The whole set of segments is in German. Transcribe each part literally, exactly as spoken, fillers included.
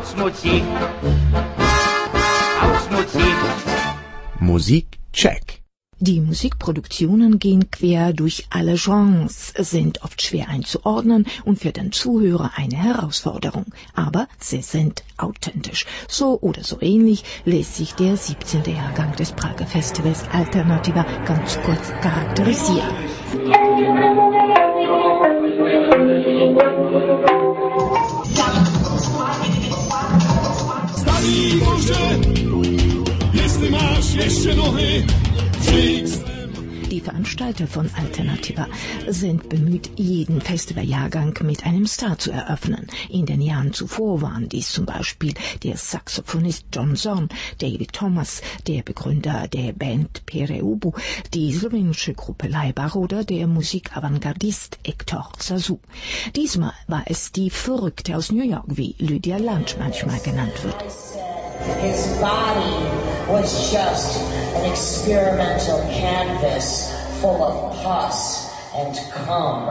aus Musik, aus Musik. Musikcheck. Die Musikproduktionen gehen quer durch alle Genres, sind oft schwer einzuordnen und für den Zuhörer eine Herausforderung. Aber sie sind authentisch. So oder so ähnlich lässt sich der siebzehnte Jahrgang des Prager Festivals Alternativa ganz kurz charakterisieren. Starý Bože, jestli máš ještě nohy, Die Veranstalter von Alternativa sind bemüht, jeden Festivaljahrgang mit einem Star zu eröffnen. In den Jahren zuvor waren dies zum Beispiel der Saxophonist John Zorn, David Thomas, der Begründer der Band Pere Ubu, die slowenische Gruppe Laibach oder der Musikavantgardist Hector Zazou. Diesmal war es die Verrückte aus New York, wie Lydia Lunch manchmal genannt wird. His body was just an experimental canvas full of pus and cum.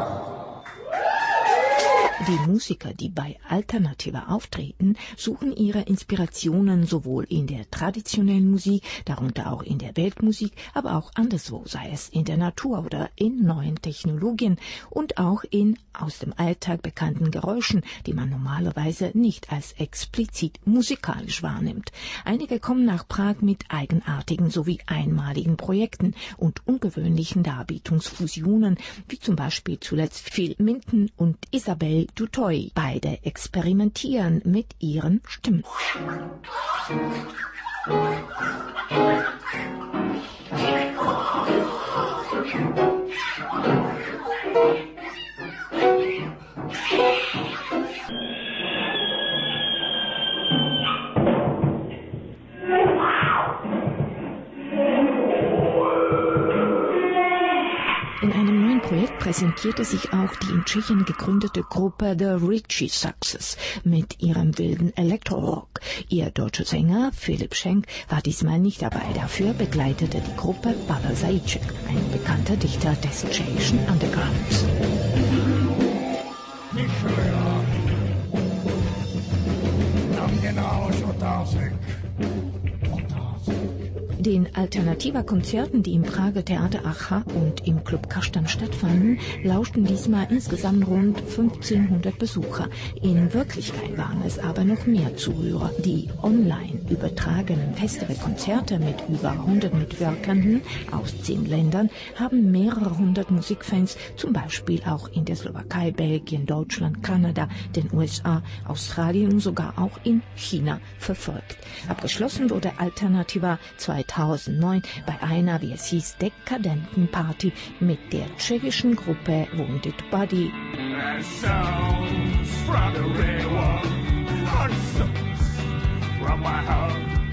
Die Musiker, die bei Alternativa auftreten, suchen ihre Inspirationen sowohl in der traditionellen Musik, darunter auch in der Weltmusik, aber auch anderswo, sei es in der Natur oder in neuen Technologien und auch in aus dem Alltag bekannten Geräuschen, die man normalerweise nicht als explizit musikalisch wahrnimmt. Einige kommen nach Prag mit eigenartigen sowie einmaligen Projekten und ungewöhnlichen Darbietungsfusionen, wie zum Beispiel zuletzt Phil Minton und Isabelle Dutoy. Beide experimentieren mit ihren Stimmen. In einem neuen Projekt präsentierte sich auch die in Tschechien gegründete Gruppe The Ritchie Success mit ihrem wilden Elektrorock. Ihr deutscher Sänger Philipp Schenk war diesmal nicht dabei. Dafür begleitete die Gruppe Pavel Zajíček, ein bekannter Dichter des tschechischen Undergrounds. Den Alternativa-Konzerten, die im Prager Theater Acha und im Club Kastan stattfanden, lauschten diesmal insgesamt rund fünfzehnhundert Besucher. In Wirklichkeit waren es aber noch mehr Zuhörer. Die online übertragenen Festivalkonzerte mit über hundert Mitwirkenden aus zehn Ländern haben mehrere hundert Musikfans, zum Beispiel auch in der Slowakei, Belgien, Deutschland, Kanada, den U S A, Australien und sogar auch in China verfolgt. Abgeschlossen wurde Alternativa zweitausendneun bei einer, wie es hieß, dekadenten Party mit der tschechischen Gruppe Wounded Body. from my heart.